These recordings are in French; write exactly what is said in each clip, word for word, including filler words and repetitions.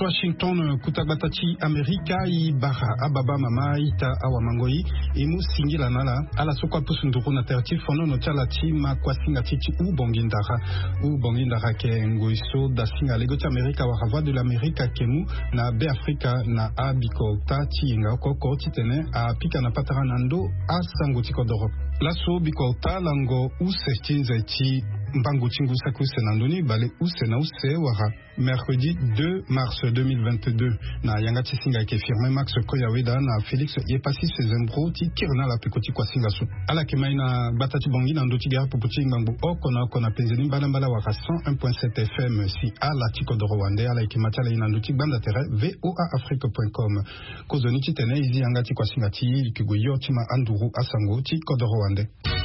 Washington kutabatati Amerika i bara ababa mama ita awamangoi imu singila nala ala sokwa pusunduru na terti fono no chalati ma kwasinga titi u bongindara u bongindara ke ngoiso da singa lego ti Amerika wa voix de l'America kemu na be Afrika na abiko tati nga koko titene a pika na pataranando a sango tikodoro laso biko talango u sestinze ti mbangu chingu saku senandoni bale u sena u se wara mercredi deux mars deux mille vingt-deux na yanga tisinga ke firme Max Koyaweda na Félix Yepasi Sezembro ti kirna la pikoti kwa singasu ala kemaina batati bongi na ndoti gara puputi ngambu okona kona penzeni mbala mbala waka cent un point sept F M si ala tikodoro wande ala ikimata la ina ndoti banda tere voa afrique point com kozoni ti tene izi yanga ti kwa singati ikiguyo tima anduru asango ti kodoro wande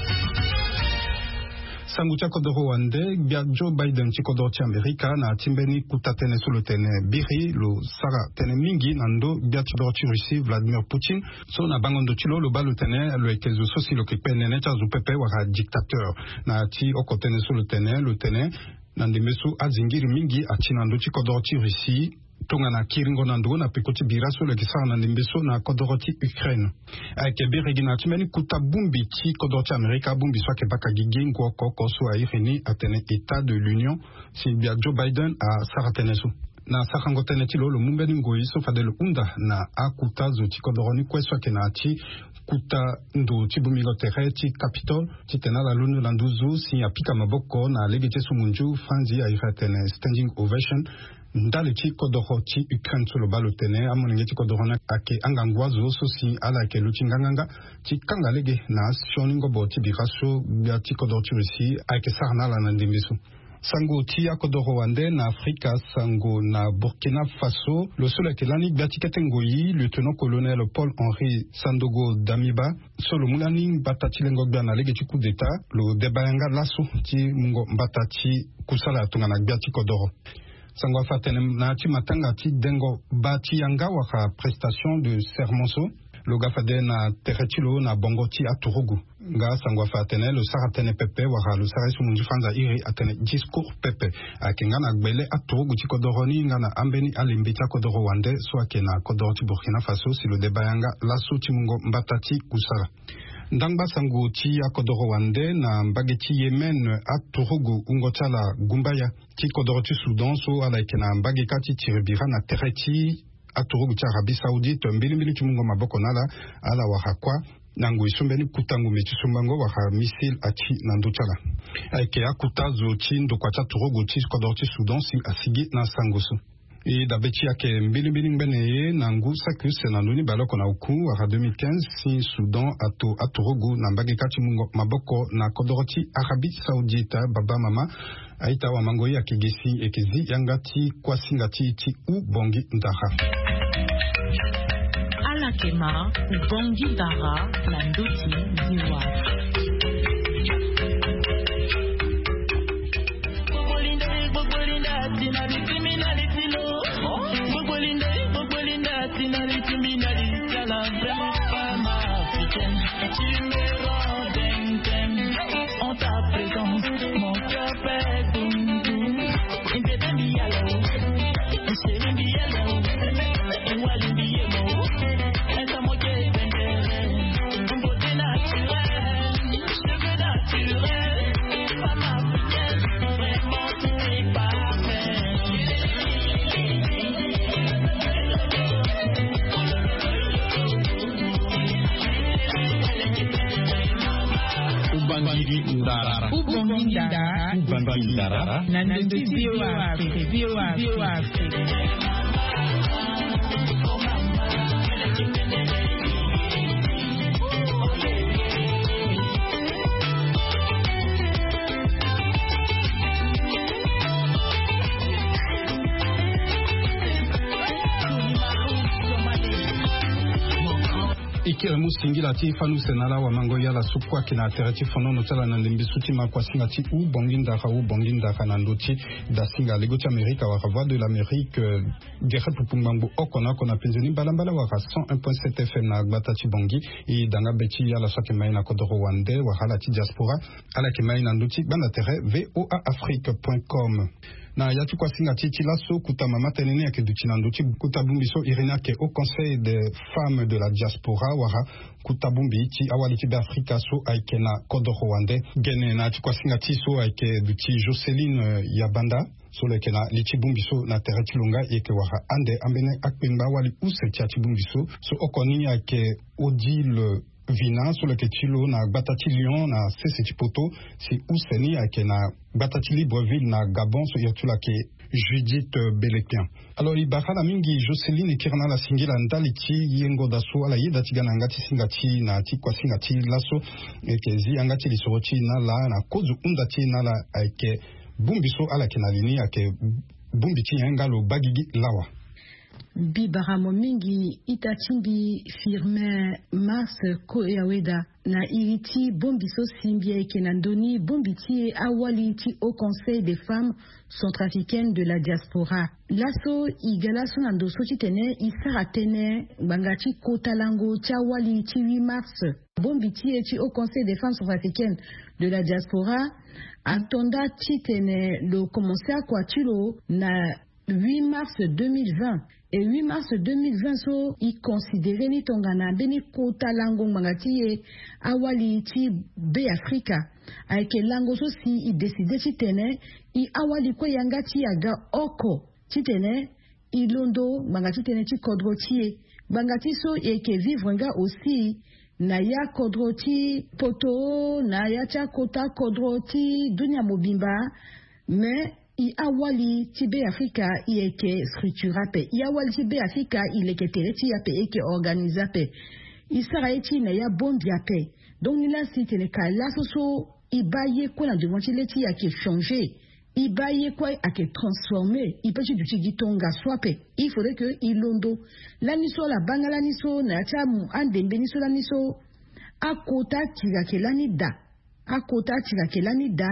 Sangucha kodoro wande bia Joe Biden ti kodoro ti Amerika na timbeni kuta tene solo tene biri lo sara tene mingi nando bia ti kodoro ti Russie Vladimir Poutine so na bangondo ti lo lo balo tene lo ekezo sosi lo ke penene ti azo pepe wara dictateur na ti oko tene solo tene lo tene nandemeso azingiri mingi ati nando ti kodoro ti Russie tonga na kiringo nando na pikoti biraso le kisara na ndimbeso na kodoroti Ukraine ake biregi na timeni kuta bumbi ti kodoroti Amerika bumbi swa ke baka gigi ngwa koko so a irini atene État de l'Union si bia Joe Biden a sara tenesu na sakango tene ti lo lo mumbeni ngoi so fadelo unda na akuta zo ti kodoroni kweswa ke na ti kuta ndo ti bumigo tere ti Capitol ti tena la lunu landuzu si apika maboko na legi ti sumunju franzi a iratene standing ovation ndale ti kodoro ti Ukraine solo balo tene amonenge ti kodoro na ake angangwazo so si ala ke luti nganganga ti kanga lege na shoningo bo ti biraso bia ti kodoro ti Russie ake sarna la na ndimbisu sango ti akodoro wande na Afrika sango na Burkina Faso lo solo ke lani bia ti ketengoyi lieutenant-colonel Paul-Henri Sandogo Damiba solo mulani batati lengo bia na lege ti coup d'état lo debayanga laso ti mungo batati kusala tunga na bia ti kodoro sango fatene na ti matanga ti dengo ba ti yanga waka prestation de sermonso lo gafade na teretilo na bongo ti aturugu nga sango fatene lo saratene pepe waka lo sarasu munji fanza iri atene discours pepe akenga na gbele aturugu ti kodoroni nga na ambeni alimbi ti kodoro wande so akena kodoro ti Burkina Faso si lo debayanga laso ti mungo mbatati kusara ndangba sango ti akodoro wande na mbageti Yemen aturugu ungochala gumbaya ti kodoro ti Sudan so ala ikena mbageka ti tiribira na tereti aturugu ti Arabie Saoudite mbilimbili ti mungo maboko nala ala waka kwa nango isumbeni kutangu me ti sumbango waka misil ati nanduchala ayeke akuta zo ti ndokua ti aturugu ti kodoro ti Sudan si asigi na sango so e da beti yake mbili mbili mbene ye nangu saku senanduni baloko na uku waka deux mille quinze si Sudan ato aturugu na mbage kati mungo maboko na kodoroti Arabie Saoudite baba mama aita wa mango ya kigesi ekezi yangati kwa singati ti u bongi ndara alakema u bongi ndara na ndoti ziwa Ndara. Ubongindara. Ubongindara. Nandoti VOA Afrique. VOA Afrique. Ikire musingila ti fanu senala wa mango yala sukwa kina tereti fono no tala na ndimbisu ti makwa singa ti u bongindara u bongindara na ndoti da singa lego ti Amerika wa voix de l'Amérique gere pupumbangu okona kona penzeni balambala wa cent un point sept F M na gbata ti bongi i danga beti yala sake mai na kodoro wande wa hala ti diaspora ala ke mai na ndoti banda tere voa afrique point com na yatu kwa singa titi laso kuta mama tenene yake duchinando chi kuta bumbiso irina ke au conseil des femmes de la diaspora wara kuta bumbi chi awali ki Afrika so aike na kodo Rwanda gene na chi kwa singa tiso aike duchi Joseline Yabanda so le kena lichi bumbiso na terre chilunga yeke wara ande ambene akpemba wali use chi bumbiso so okoni aike Odile Vina sur le ketilo na Batati Lyon na Sese Chipoto si Ouseni ake na Batati Libreville na Gabon so yatula ke Judith Belekian. Alors ibaka la mingi Joseline kirana la singila ndaliti yengo daso ala yeda tigana ngati singati na tikwa singati laso eke zi angati lisorochi na la na kozu undati na la ake bumbiso ala kenalini ake bumbiti yengalo bagigi lawa. Bibaramo mingi itachimbi firme Mars Koyaweda na iriti bombiso simbie kenandoni bombiti awaliti au Conseil des femmes centrafricaines de la diaspora. Laso igala sonando sotitene isaratene bangati kotalango chawaliti huit mars bombiti eti au Conseil des femmes centrafricaines de la diaspora atonda titene lo commencer à kwatulo na huit mars deux mille vingt. Et huit mars deux mille vingt, so, il considérait ni tongana, beni kota lango mangati awali ti be Afrika. Avec lango so si, il décidait ti tene, il awali ko yangati yaga oko. Ti tene, il londo, mangati tene ti kodroti. Bangati so, et que vivre nga aussi, na ya kodroti poto, na ya cha kota kodroti, dunya mobimba, mais, I awali tibe Afrika i eke structura pe. I awali tibe Afrika il eke tereti ya pe eke organiza pe. I sara eti na ya bondi ya pe. Donc ni la si tene ka la so so i baye kwa na dimanche leti ya ke changer. I baye kwa a ke transformer. I pechi du tigi tonga swa pe. Il faudrait que i londo. La niso la banga la niso na cha mu andembe niso la niso. Akota tiga ke lani da. Akota tiga ke lani da.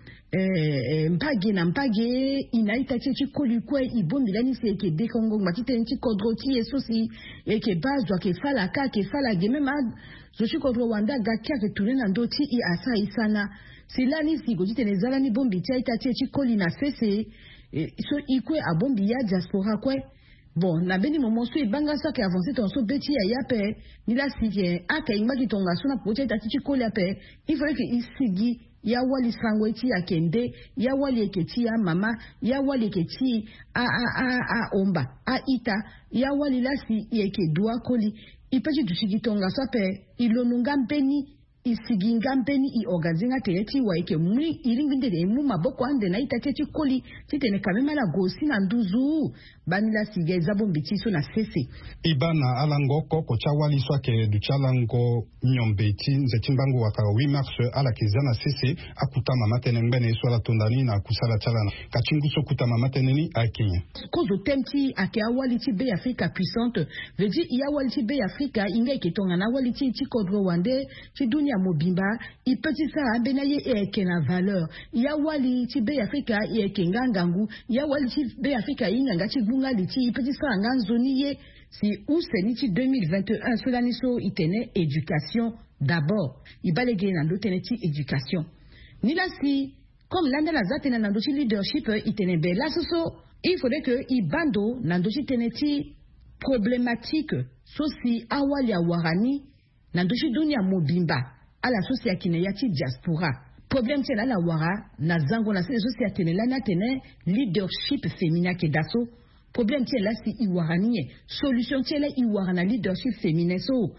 Eh, mpage na mpage inaita chechi kolikwe ibondi lani se ke dekongo matite nti kodroti esosi eke bazwa ke fala ka ke fala ge mema zochi kodro wanda gakia ke tulena ndoti i asa isana silani si gojite nezala ni bombi tia ita chechi koli na sese eh, so ikwe abombi ya diaspora kwe bon na beni momo so ibanga sa ke avancer ton so beti ya yape ni la si ke aka imbaki tonga so na poche ita chechi koli ape il faut que isigi ya wali sangweti ya kende ya wali eketi ya mama ya wali eketi a a a a omba a ita ya wali lasi yeke dua koli ipeji dusigitonga sape ilonunga mpeni isiginga mpeni i organizinga tereti wa eke mui iringinde de mu maboko ande na ita teti koli titene kamema la gosi na nduzu banila sige zabo mbitiso na sese ibana alango koko chawali swake du chalango nyombeti nzetimbango waka huit mars ala kizana sese akutama matene mbene swala tondani na kusala chalana kachinguso kutama matene ni akenya kozo temti ake awali ti be Afrika puissante veut dire ya awali ti be Afrika inga ketonga na awali ti ti kodro wande ti dunia mobimba ipeti sa abena ye eke na valeur ya wali ti be Afrika eke ngangangu ya wali ti be Afrika inga ngati bunga liti ipeti sa nganzoni ye si useni ti deux mille vingt et un cela niso itene éducation d'abord ibalege na ndo tene ti éducation ni la si comme l'ande la zatena na ndo ti leadership itene be la soso il faudrait que ibando na ndo ti tene ti problématique so si awali awarani na ndo ti dunia mobimba ala sosia kine yati diaspora problème tena la wara na zango na sosia tene la na tene leadership féminin ke daso problème tena la si iwaranie solution tena iwarana leadership féminin so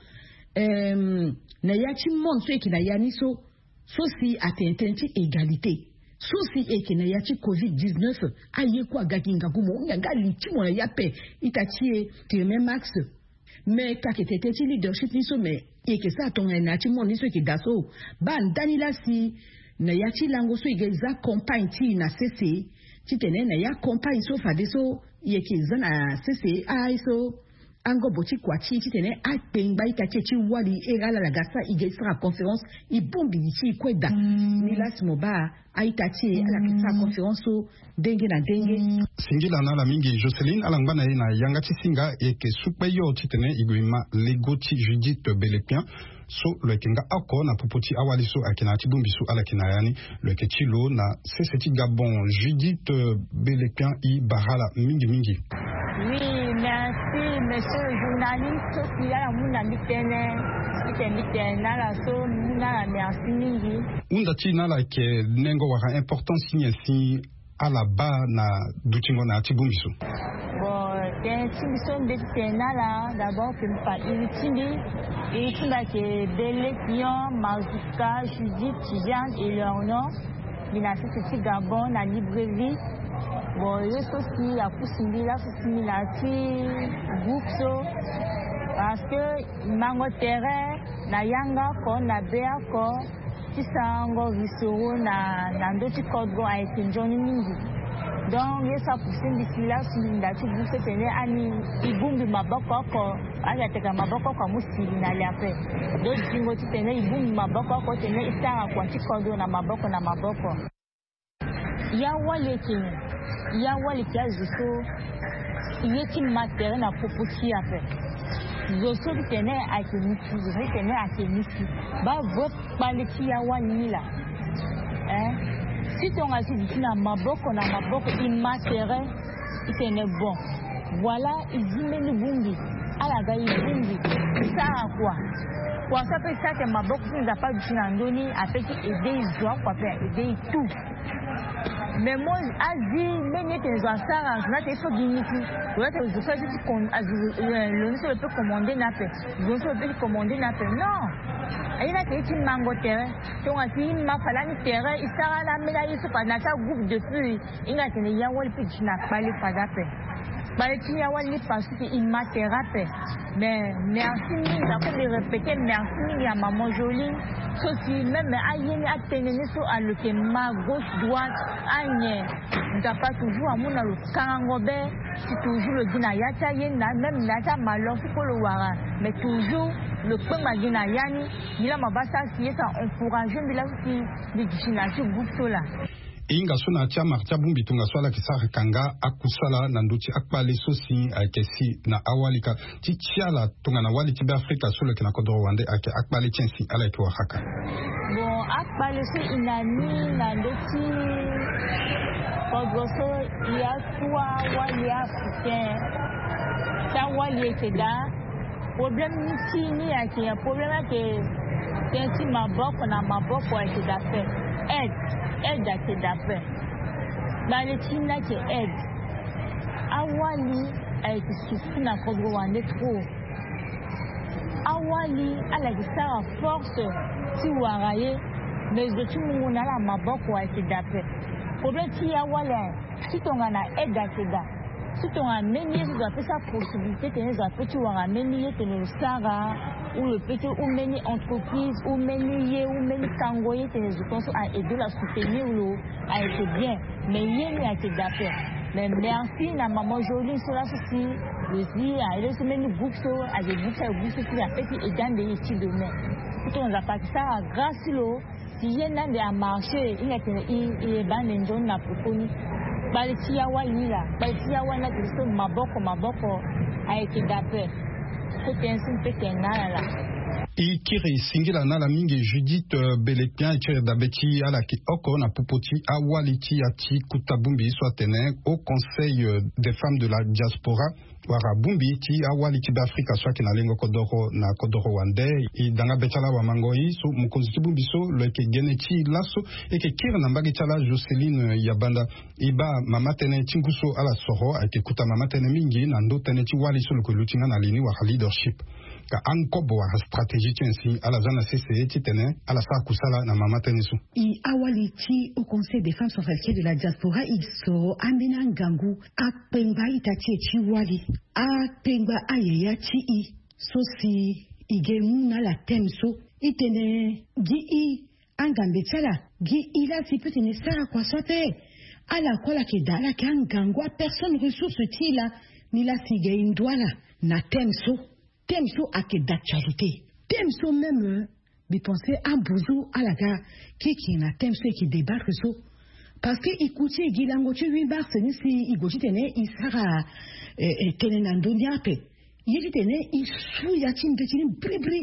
euh na yati monde so kina yani so so si atententi égalité so si ekina yati covid dix-neuf aye kwa gakinga gumo nganga litimo na yape itatie teme max mais kakete ti leadership ni so mais et que ça ton na ti mon ni so ki daso ban danila si na ya ti lango so igeza campagne ti na C C ti tene na ya campagne so fa de so ye ki zana C C ai so ango boti kwa ti ti tene a pengba ita ti ti wali egala la gasa igeza conférence i bombi ti kweda ni last moba aita ti ala kitsa conférence so denge na denge singila na la mingi Joseline alangana na yanga ti singa e ke supe yo ti tene igwima lego ti Judith Belekian so le kinga ako na popoti awaliso akina tibumbiso ala kinayani le ketilo na seseti Gabon Judith Belepian i Bahala mingi mingi. Oui, merci monsieur le journaliste qui a muna mitene qui mitena la so muna merci mingi. Unda tina la ke nengo waka important signe si ala ba na dutingo na tibumbiso. Bon, tibumbiso mbetena la d'abord que pas inutile et tout là que Belepian, Mazuka, Judith, Jean et leur nom. Mina sisi Gabon na librairie. Bon, les aussi à Poussini là, Poussini là, si Goupso, parce que mango terrain, na yanga ko, na bea ko, si sango visoro na na ndoti kodgo a été Johnny mingi. Donc les ça Poussini d'ici là, si na tu Goupso tene ani ibumbi maboko ko, ala teka maboko ko musili na liape. Donc jingo tu tene ibumbi maboko ko tene isara kwa ti kodgo na maboko na maboko. Ya wale tene. Il y a un qui a il y a qui matériel na popoti a fait. Je sais que tenait à Kenisi, je sais que tenait à Kenisi. Bah votre paleti ya wani là. Hein? Si ton assis dit na maboko na maboko il matériel, il tenait bon. Voilà, il dit mais le bumbi. À la gaille bumbi. Ça à quoi? Pour ça peut ça que maboko ne n'a pas du nandoni après qui aider ils doivent quoi faire, aider tout. Mais moi, je dis, même si les enfants, je suis dignité. Je fais juste le monsieur peut commander n'a pas. Le monsieur peut commander n'a pas. Non. Il y a des mango terrain. Donc, si ma femme terrain, il sera là, mais là, il se passe dans un groupe de pluie. Il y a des gens qui n'ont pas les pas d'appel. Il y a des gens qui n'ont pas les mais merci, d'abord de répéter merci à maman jolie. Ceci même aïe a tenu sur à le que ma gauche droite aïe. Nous n'avons pas toujours à mon le kangobe. C'est toujours le dinayata yena même nata malheur pour le wara. Mais toujours le point magina yani. Il a ma bassa qui est encouragé de la qui de destination groupe là. Inga suna tia martia bumbi tunga swala kisara kanga akusala na nduti akpale sosi akesi na awalika ti tiala tunga na wali tibe Afrika solo kina kodoro wande ake akpale tiensi ala ki Oaxaca. Bon akpale so inani na nduti kodroso ya tuwa wali africain ta wali ekeda problème niti ni ake ya problème ake tiensi maboko na maboko ekeda fe aide aide à tes affaires. Dans le team là qui aide. Awali a été souffert dans le Rwanda trop. Awali a la guitare à force si vous arrayez, mais de tout le monde a la maboko a été d'affaires. Problème qui awali, si ton a aide à tes affaires. Si tu as mené, tu dois faire sa possibilité, tu as fait mené, tu as Sara, ou le petit, ou mené entreprise, ou mené, ou mené kangoye, tu as à aider la soutenir, ou a été bien. Mais il y a été d'affaires. Mais merci, la maman jolie, sur la souci, le dit, à elle se met le boucle, à des boucles, à boucles, qui a fait, et dans des études de main. Si on a fait ça, grâce à l'eau, si il y en a des marchés, il y a des bandes, il y a des Balitia walila, balitia wana kiso maboko maboko aiki dape. C'était un simple kenala. Ikiri singila na la mingi Judith Belepian ikiri dabeti ala ki oko na popoti awaliti ati kutabumbi soit tenen au conseil des femmes de la diaspora wara bumbi ti awaliti d'Afrique soit ki na lengo kodoro na kodoro wande i danga betala wa mangoi so mukonzi bumbi so le ke geneti laso e ke kira na mbagi tala Joseline Yabanda iba mama tenen tinguso ala soho ake kuta mama tenen mingi na ndo tenen ti wali so le kulutinga na lini wa leadership ka ankobo wa stratégie tiensi ala zana C C E titene ala sa kusala na mama tenisu i awaliti au conseil des femmes africaines de la diaspora iso amina ngangu akpengba itatie chi wali akpengba ayeya chi i sosi igemu na la temso itene gi i angambe tsala gi ila si petene sara kwa sote ala kola ke dala ke ngangu personne ressource ti la ni la sige indwala na temso Temso a que d'actualité. Temso même, mais penser à Bouzou, à la gare, qui qui n'a Temso et qui débarque so. Parce que écoutez, Gilango, tu lui barres, c'est si il goûte tene, il sera tenenando niape. Il est tene, il souille à tim petit bri bri.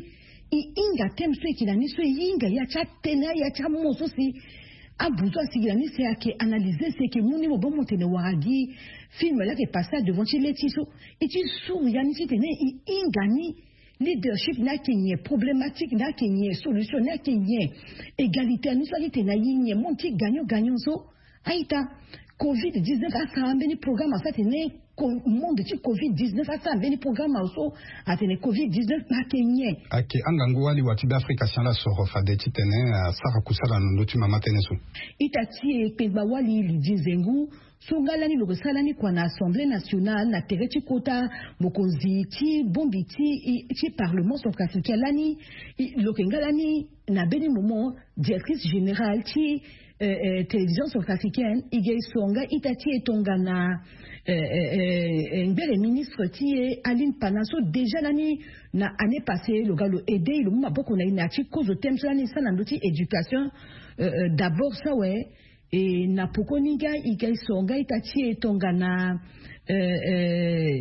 i inga tem so ki nani so inga ya cha tena ya cha moso si abuzo si nani c'est à que analyser c'est que muni mo bon tene waragi film là qui passe devant chez les tiso et tu sou yani si tene i inga ni leadership na kenye problématique na kenye solution na kenye égalité nous ça tena yinye monti gagnant gagnant so aita covid dix-neuf a ça ambeni programme ça tene monde ci covid dix-neuf a ça ambeni programme also a tene covid dix-neuf na kenye ake angangu wali wati Afrika sala soro fade ci tene sara kusala ndo ti mama tene so itati pe ba wali li dizengu songalani lo salani kwa na assemblée nationale na tereti kota mokonzi ti bombiti ti parlement centrafricain lani lo kengalani na beni moment directrice générale ti Euh, euh, télévision centrafricaine igei songa itati etonga na euh, euh, ngere ministre ti Aline Panaso déjà l'année na année passée le gars le aider le m'a beaucoup na inati cause thème ça ni ça na ndoti éducation euh, euh, d'abord ça ouais et na pokoniga igei songa itati etonga na euh, euh,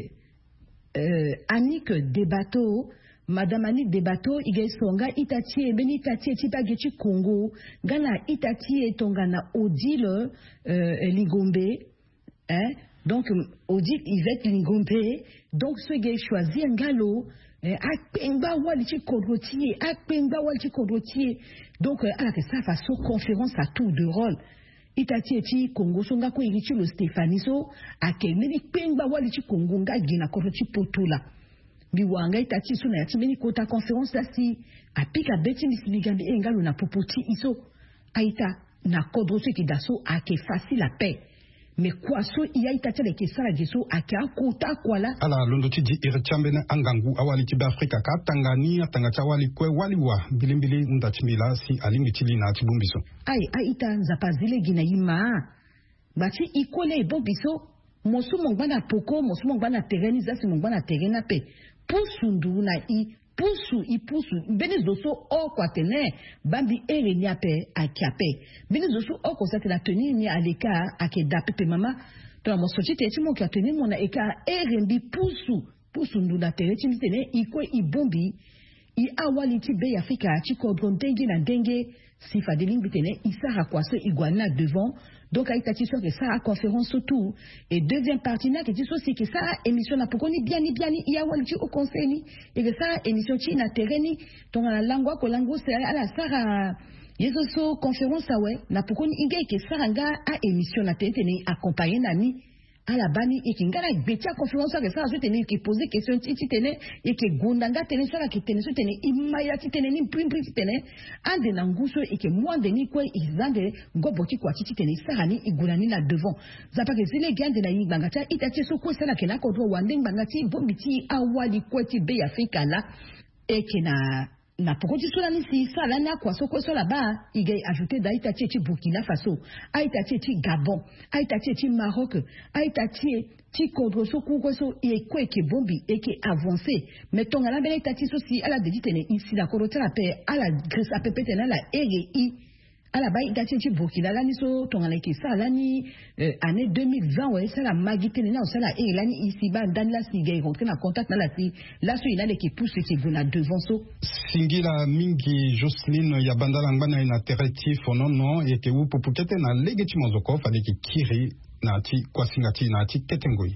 euh, Annick Debato Madame Annick Debato igei songa itati beni itati tipa gechi Congo gana itati tongana Odile euh, Lingombe hein donc Odile Yvette Lingombe donc ce gars choisi un galo akpengba wali chi kodrotier akpengba wali chi kodrotier donc à que ça façon conférence à tour de rôle itati eti Congo songa ko irichi lo Stéphaniso akemeni pengba wali chi Congo nga gina kodroti potula biwanga itati suna yati meni kota conférence la si apika beti misibigambi engalo na popoti iso aita na kodroche ki daso ake facile la paix mais quoi so iya itati le kesala geso ake akota kwala ala londo ti di irchambena angangu awali ti Afrika ka tangani atanga cha wali kwe waliwa bilimbili ndachimila si alingi chili na tibumbiso ai aita nzapazile gina yima bati ikole bombiso mosu mongbana poko mosu mongbana tereni zasi mongbana terena pe pusundu na i pusu i pusu beni zoso o kwa tene bambi ere ni ape akiape beni zoso o ko sa tena teni ni aleka ake dape pe mama to na mosochi te ti mo ka teni mo na eka ere mbi pusu pusundu na tere ti tene iko i bombi i awali ti be Afrika ti kodron dengue na dengue si fa deling tene isara kwa so iguana devant donc aïta ti so que ça a conférence surtout et deuxième partie na que ti so c'est que ça émission na pokoni bien ni bien ni ya wali ti au conseil ni et que ça émission ti na tereni donc la langue ko langue c'est à la sara yeso so conférence ça ouais na pokoni inga que ça nga a émission na tene accompagner nani à la bani et qui ngala betia conférence que ça je tenir qui poser question ti ti tene et que gondanga tene ça la qui tene so tene imaya ti tene ni prim prim ti tene ande na nguso et que moi de ni quoi izande ngoboti kwa ti tene ça ni igulani na devant za pa que zile gande na yibanga ta itati so ko ça la kena ko do wande nganga ti bombiti awali kwa ti be Afrika la et que na na pokoti sola ni si sala na kwa so ko so là-bas il a ajouté d'aïta ti Burkina Faso aïta ti Gabon aïta ti Maroc aïta ti ti kodro so ku ko so e ko ke bombi e ke avancer mais ton ala bele tati so si ala de tene ici la korota la paix ala Grèce a pepete na la R I ala ba ita ti Burkina la ni so ton ala ke sala ni euh, année deux mille vingt ouais ça la magite na ça la e la ni ici ba dan la si gay rentrer na contact na la si la so ina le ke pousse ki gona devant so singila mingi Jocelyne ya bandala ngana ina tereti fonono e ke u popukete na legeti mozoko fa de ki kiri na ti kwasingati na ti ketengoi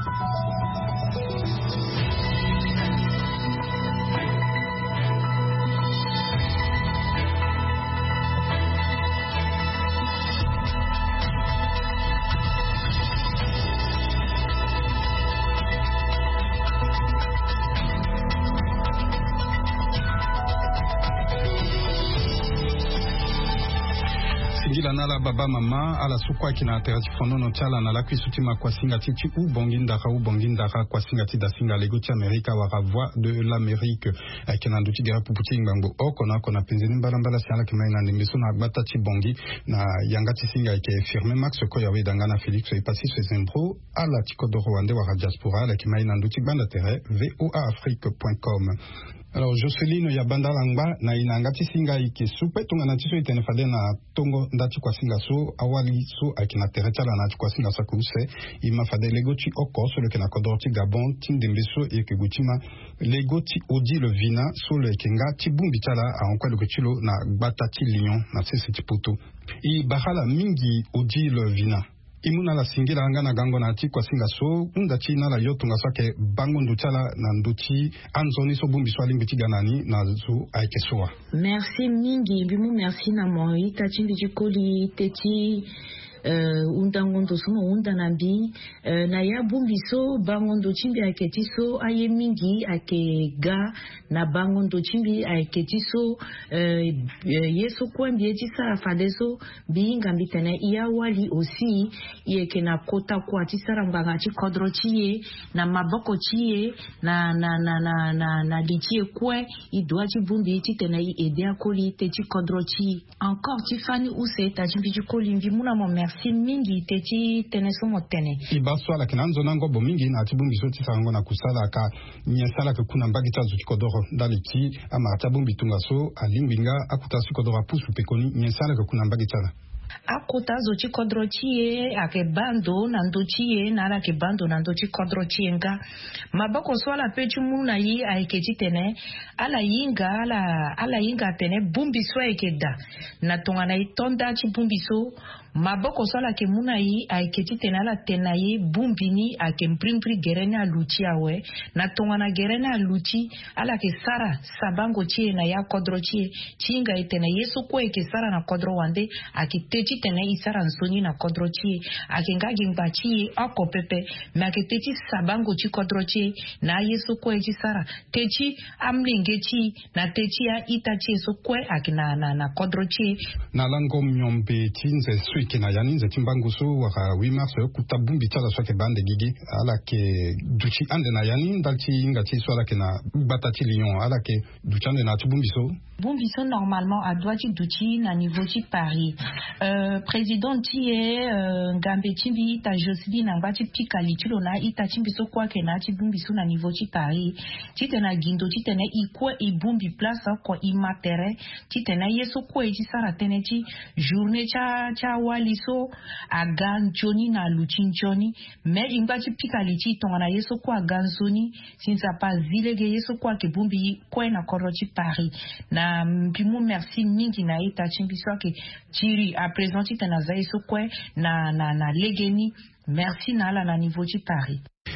nala baba mama ala sukwa kina terati fonono chala na la kwisutima kwa singati ti u bonginda ka u bonginda ka kwa singati da singa lego ti Amerika wa voix de l'Amérique kina nduti gara puputi ngango okona kona penzeni mbala mbala siala kima ina ndimbiso na bata ti bongi na yangati singa ke firme max ko yawe dangana Félix e passi ce zembro ala ti kodo rwande wa diaspora la kima ina nduti banda tere voa afrique point com Alors Jocelyne ya banda langba na inangati singa ike supe tunga na tiso itene fade na tongo ndati kwa singa so awali so akina terecha la na kwa singa sa kuse ima fade legoti oko so le kena kodorti Gabon tindembeso e ke gutima legoti odi le vina so le kenga tibumbi tala a onkwa le kutilo na batati lion na sese tipoto i bahala mingi odi le vina imuna la singira anga na gango na ti kwa singa so unda chi na la yotu nga sake bango nduchala na nduchi anzoni so bumbi swali mbiti ganani na zu aikesoa. Merci mingi bimu merci na mo ita chimbi jikoli teti uh, unda ngondo sumo unda nambi uh, na ya bumbi so bango ndo chimbi aketi so aye mingi ake ga na bango ndo chimbi aketi so uh, yeso kwembi eti sara fadeso biinga mbitene iya wali osi yeke na kota kwa tisara mbanga chi kodro chiye na maboko chiye na na na na na na dichie kwe idwa chi bumbi eti tena i ede akoli te chi kodro chi encore Tiffany use ta chimbi koli mvimuna mo merci mingi te chi tene somo tene ibaso ala kinanzo nango bo mingi na tibumbi so tisara ngo na kusala ka nyesala ka kuna mbagi tazu kodoro daliki ama tabumbi tunga so alimbinga akutasu kodoro pusu pekoni nyesala ka kuna mbagi tala akota zochi kodrochie ake bando na ndochie na ala ke bando na ndochi kodrochie nga maboko swala pechu muna yi aiketi tene ala yinga ala ala yinga tene bumbi swa ekeda na tonga na itonda chi bumbi so maboko swala ke muna yi aiketi tene ala tena yi bumbi ni ake mprimpri gerene aluchi awe na tonga na gerene aluchi ala ke sara sabango chie na ya kodrochie chinga itene yesu kwe ke sara na kodro wande ake techi tene isara nsoni na kodrochie akenga gimbachi ako pepe maketeti sabango chi kodrochie na yesu kwe chi sara techi amlingechi na techi ya itachi yesu kwe akina na na kodrochie na lango myombe tinze suike na yaninze timbangu so waka wimarse kutabumbi tala swake bande gigi ala ke duchi ande na yanin dalchi inga chi swala ke na batati lion ala ke duchande na tibumbi so bumbi so normalement a doit duchi na niveau chi Paris euh, président tie euh, ngambe chimbi ta Jocelyne na ngati pikali chilo na ita chimbi so kwa ke na chibumbi so na niveau chi Paris chitena gindo chitena ikwe ibumbi place ko imatere chitena yeso ko eji sara tenechi journée cha cha waliso agan joni na luchin joni me ingati pikali chi tonga na yeso ko aganzoni sinza pa zilege yeso ko ke bumbi ko na korochi Paris na mpimu merci mingi na ita chimbi so ke chiri a présenter tena yeso ko na na na legeni merci na la na niveau chi Paris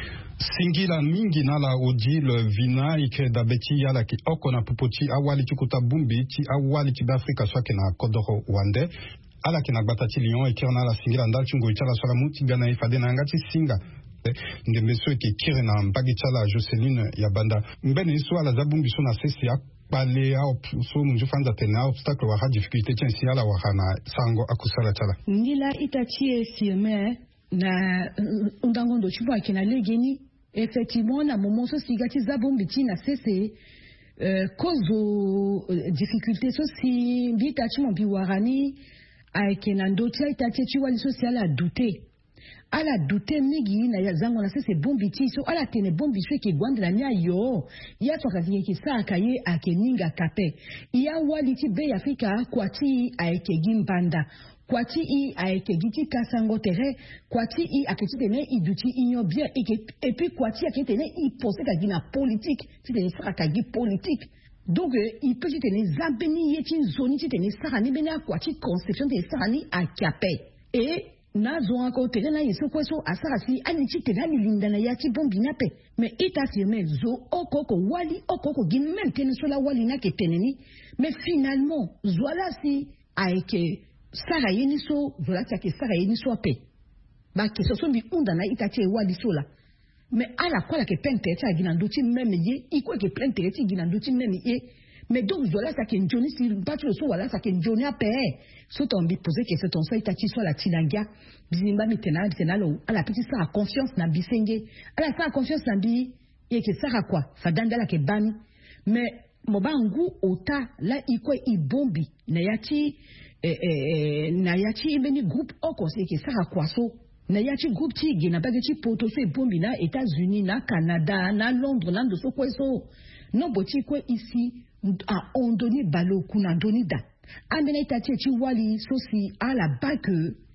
singila mingi nala odi le vina ike dabeti yala ki oko na popoti awali chikuta bumbi ti awali ki Afrika swake na kodoro wande ala ki na batati lion ike na la singila ndal chungo itala swala muti gana ifade na ngati singa ngemeso ike kire na mbagi chala Jocelyne ya banda mbene iso ala zabumbi so na sesi ya pale au so mjufanza tena obstacle wa difficulté tiensi ala wa na sango akusala chala ndila itachie sieme na undangondo chibwa kina legeni effectivement na moment so sigati zabombi tina cesse euh, cause euh, difficulté so si bita chimo biwarani aikena ndotia itache chiwa li social a douter ala douter migi na zango na cesse bombi ti so ala tene bombi so ke gwandra nya yo ya to kazi ke sa akaye akeninga kape ya waliti be Afrika kwati aike gimbanda kwati i aike giti kasango tere kwati i aketi tene iduti inyo bien et puis kwati aketi tene i pose ka gina politique ti tene sara ka gi politique donc il peut tene zambeni yeti zoni ti tene sara ni bena kwati conception de sara ni akape et na zo encore tere na yeso kweso asara si ani ti tene ni linda na yati bombi na pe mais ita firme zo okoko wali okoko gin même tene sola wali na ke tene ni mais finalement zola si aike sara yeni so zola take sara yeni so pe ba ke so so bi unda na itache wali sola mais ala kwala ke pente ta gina nduti meme ye iko ke pente ti gina nduti meme ye mais donc zola ça ke njoni si ba tu so wala ça ke njoni ape so ton bi poser que c'est ton so itachi so la tinanga bizimba mitena bitena lo ala petite ça confiance na bisenge ala ça confiance na bi ye ke sara kwa fadanda la ke bani mais mobangu ota la iko ibombi na yati Eh, eh, na yachi ibeni group oko se ke sara kwaso na yachi groupe ti gena ba ti poto so bombi na États-Unis na Canada na Londres na ndo so kweso no boti kwe ici a ondoni balo kuna donida amena itati ti wali so si à la bac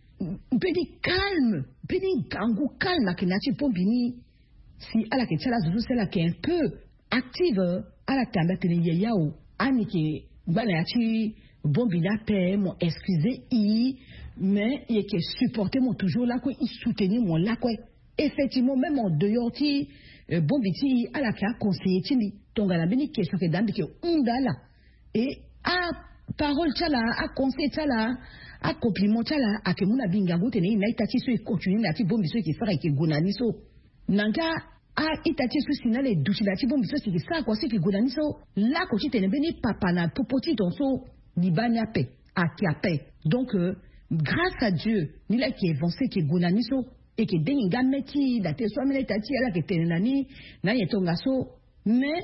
pedi calme pedi gangu calme que na ti bombi ni si ala ke chala zuzu c'est là qui est un peu active ala tamba tene yeyao ani ke bana yachi bombi na paix mon excusez i mais il est supporté mon toujours là quoi il soutenir mon là quoi effectivement même en dehors ti bombi ti ala ka conseiller ti ni tonga la beni question que dambi ke undala et a parole chala a conseil chala a compliment chala a ke muna binga ngotene na itati so continue na ti bombi so ki fera ke gonani so nanga a itati so sinale dushi la ti bombi so ki sa quoi c'est ki gonani so la ko ti tene beni papa na popoti ton so ni banya paix a ki a paix donc euh, grâce à Dieu ni la qui est avancé qui gonani so et qui denga meti da te so mele tati ala ke tenani na yetonga so mais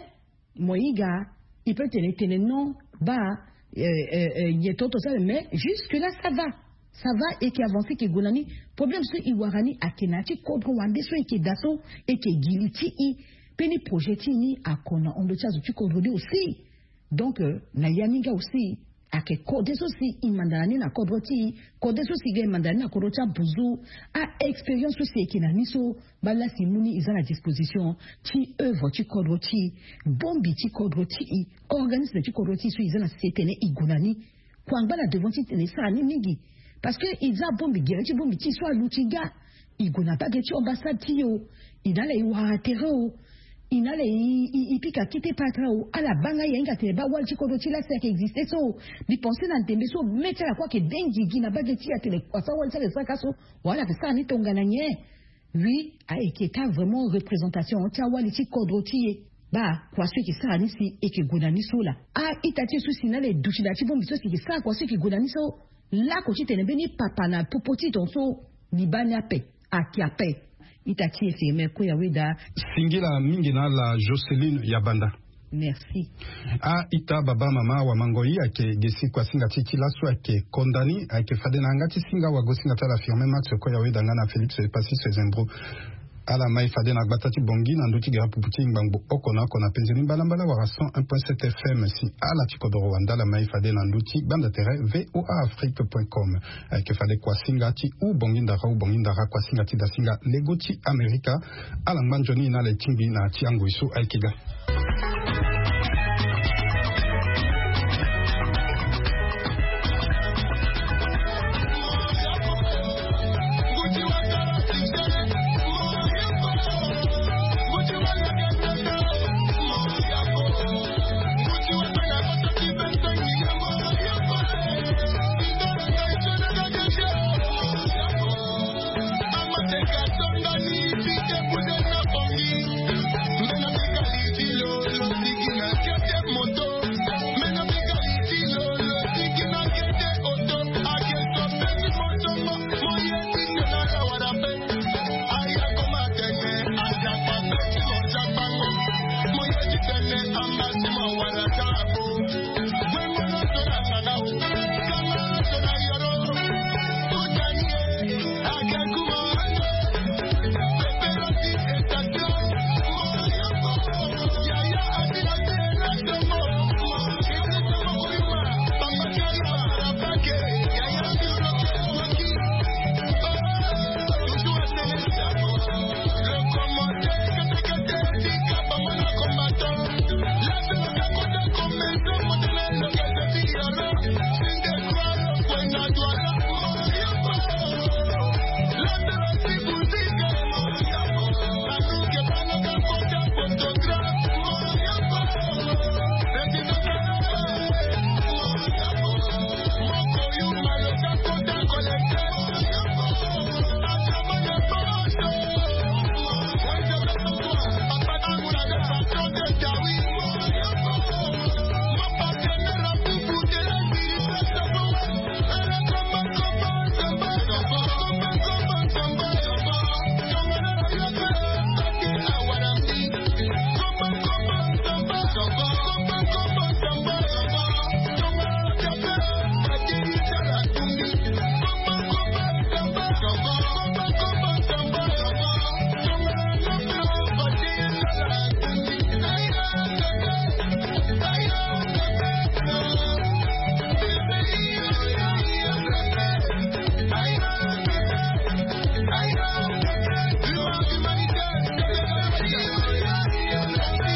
moiga il peut tenir tenir non ba euh euh yetonto ça mais jusque là ça va ça va et qui avancé qui gonani problème so iwarani akenati kodro wande so qui daso et qui giliti i peni projeti ni akona on le tient tu kodro aussi donc euh, na yaminga aussi ake kodeso si imandani na kodroti kodeso si ge mandani na kodrota buzu a expérience aussi qui na niso bala simuni ils à la disposition ti œuvre ti kodroti bombi ti kodroti organisme ti kodroti so ils na setene igunani kwangba na devant ti tene sa ni mingi parce que ils a bombi gere ti bombi ti so alutiga iguna ba ge ti ambassade ti yo idala i wa terreau inale ipika kite patra ou ala banga yenga te ba walchi kodoti la sek existe so bi penser na tembe so mettre la quoi que dengi gina bageti ya tele kwa sa walcha le saka so wala que ça ni tongana nye oui a eketa vraiment représentation ta walchi kodoti ba kwa ceux qui ça ni si et que gonani so la a itati so sinale duchi la ti bombi so ki ça kwa ceux qui gonani so la ko ti tene beni papa na popoti ton so ni banya pe a ki a pe itati efeme ko yaweda singila mingi na la Jocelyne Yabanda. Merci. A ita baba mama wa mangoi ake gesi kwa singa titi la so ake kondani ake fadena ngati singa wa gosinga tala firme max ko yaweda ngana Felix Pasi Sezembro ala mai fadena batati bongi na nduti ga puputi ngbango okona kona penzeni balambala wa cent un point sept F M si ala tikodo Rwanda la mai fadena nduti banda terre voa afrique point com ake fade kwa singa ti u bongi ndara u bongi ndara kwa singa ti da singa legoti America ala manjoni na le timbi na ti ango iso aikiga.